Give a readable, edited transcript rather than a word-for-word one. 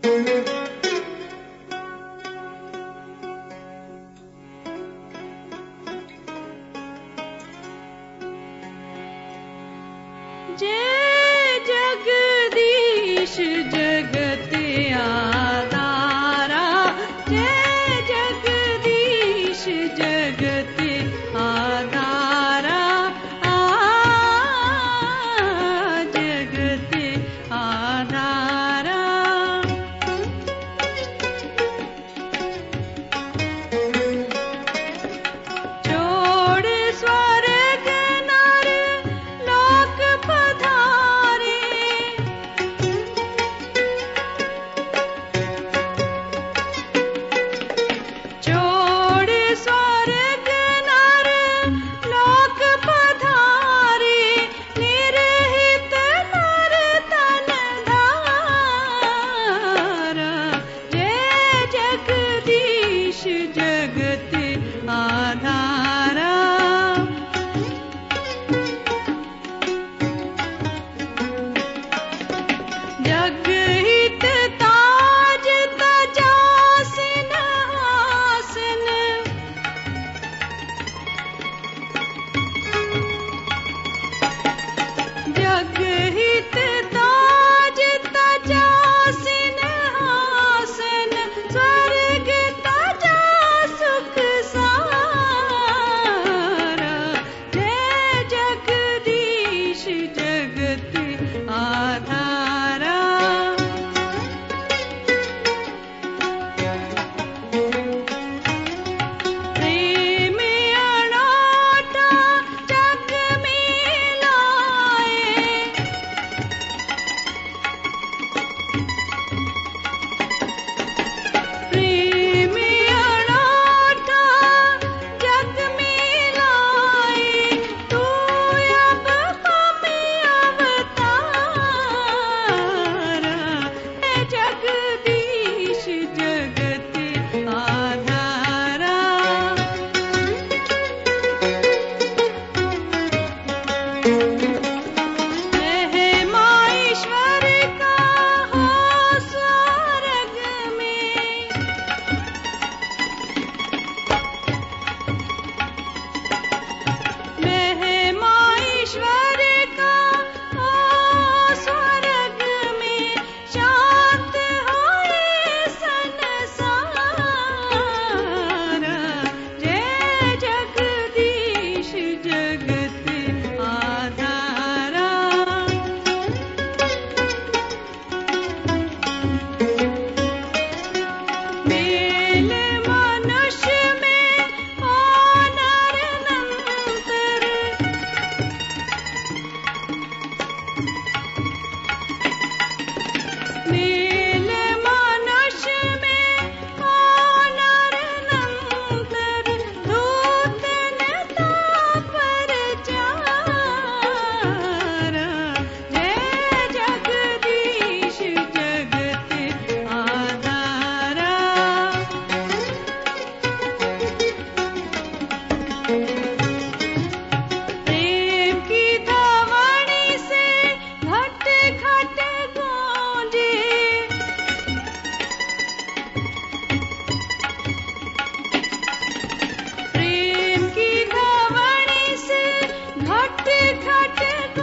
जय जगदीश जगत आधारा, जय जगदीश जगत आधारा, जगत आधारा। छोड़ स्वर्ग नर लोक पधारे, छोड़ स्वर्ग नर लोक पधारे, निरहित नर तन धारा, जय जगदीश जगत आधारा। जगहित ताज तजा सिंहासन, जगहित ताज तजा सिंहासन, स्वर्ग तजा सुख सारा, जय जगदीश जगत आधारा। प्रेम अनोटा जग में लाए, प्रेम अनोटा जग में लाए, तू अब हमें अवतारा, है जगदीश जगत आधारा। महिमा ईश्वर का हो स्वर्ग में, महिमा ईश्वर का हो स्वर्ग में, शांत होए संसारा, जय जगदीश जगत आधारा। मेल मनुष्य में हो नर नंतर, मेल मनुष्य में हो नर नंतर, दूत न तापर चारा, जय जगदीश जगत आधारा। प्रेम की ध्वनि से घट घट गूंजे, प्रेम की ध्वनि से घट घट